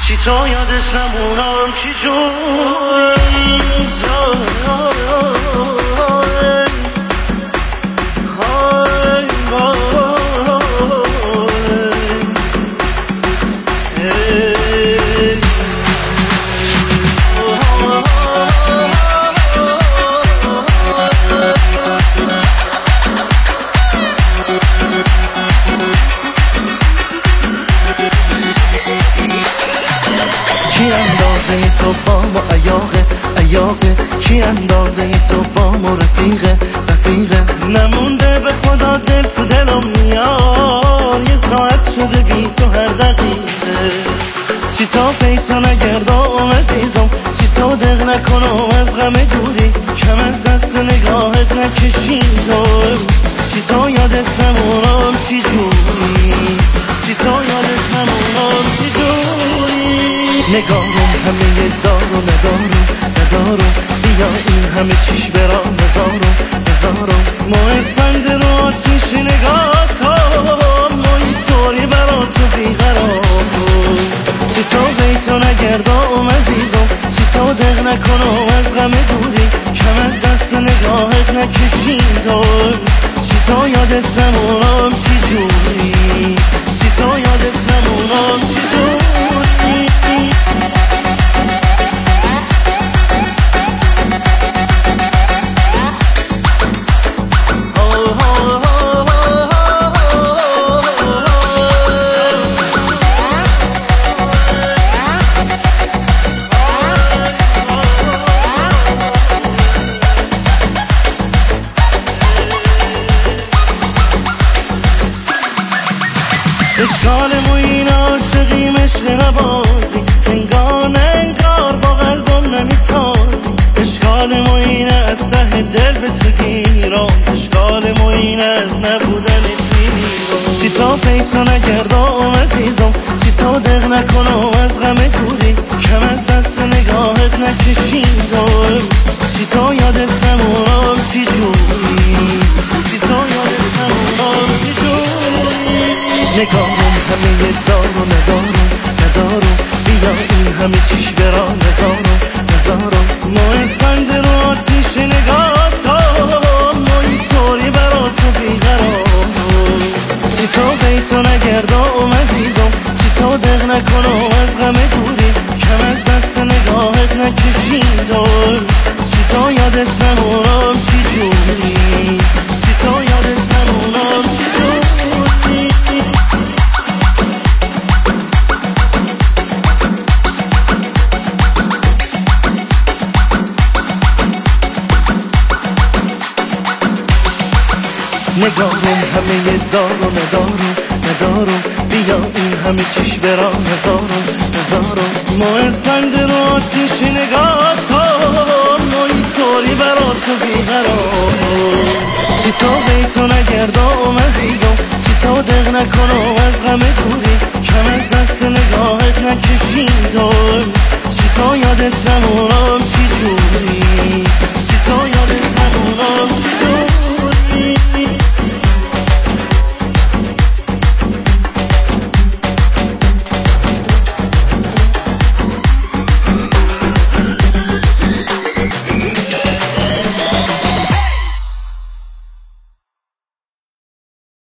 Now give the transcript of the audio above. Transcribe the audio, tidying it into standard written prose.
چی تو یادش نمونم چی جون کی اندازه تو بام و عیاقه کی اندازه تو بام و رفیقه نمونده به خدا دل تو دلم میاد یه ساعت شده بی تو هر دقیقه چی تا پیتا نگردم عزیزم چی تا دق نکنم از غم دوری کم از دست نگاهت نکشیدم چی تا یادت نمونم چی جوری چی تا یادت نمونم چی جوری نگاهم همه دار و ندارم بیا این همه چیش برا نزارم ما اسپند رو آتیش نگاه تا ما اینطوری برا تو بیقرار چی تا بیتو نگردم عزیزم چی تا دق نکنم از غم دوری کم از دست نگاهت نکشیدم چی تا یادت نمونم چی جوری چی تا یادت نمونم چی جوری اشکال مو این عاشقیم عشق نبازی انگار با قلبم نمیسازی اشکال مو این از ته دل به تو گیرم اشکال مو این از نبودنت میمیرم چی تا پیتا نگردم عزیزم چی تا دق نکنم از غم دوری کم از دست نگاهت نکشیدم چی تا یادت نمونم چی جوری چی تا یادت نمونم چی جوری نگاهم همه دار و ندارم بیا این همه چیش برا نزارم ما اسپند رو آتیش نگاه تا ما اینطوری برا تو بیقرار چی تا بیتو نگردم عزیزم چی تا دق نکنم از غم دوری کم از دست نگاهت نکشیدم چی تا یادت نمونم چی جوری چی تا یادت نمونم چی جوری نگاهم همه دار و ندارم بیا این همه چیش برا نزارم ما اسپند رو آتیش نگاه تا ما اینطوری برا تو بیقرار چی تا بیتو نگردم عزیزم چی تا دق نکنم از غم دوری کم از دست نگاهت نکشیدم چی تا یادت نمونم چی جوری چی تا یادت نمونم